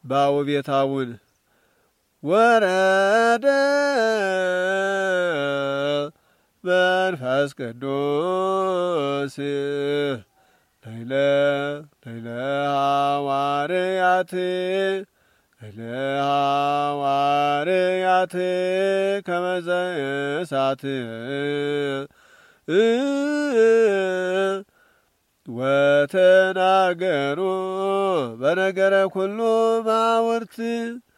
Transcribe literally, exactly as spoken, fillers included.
ባው ቤታውን ወረደ መንፈስ ቅዱስ ለይለ ለይለ ሐዋርያት ለይለ ሐዋርያት ከመ ዘእሳት ወተናገሩ በነገረ ኩሉ ማውርት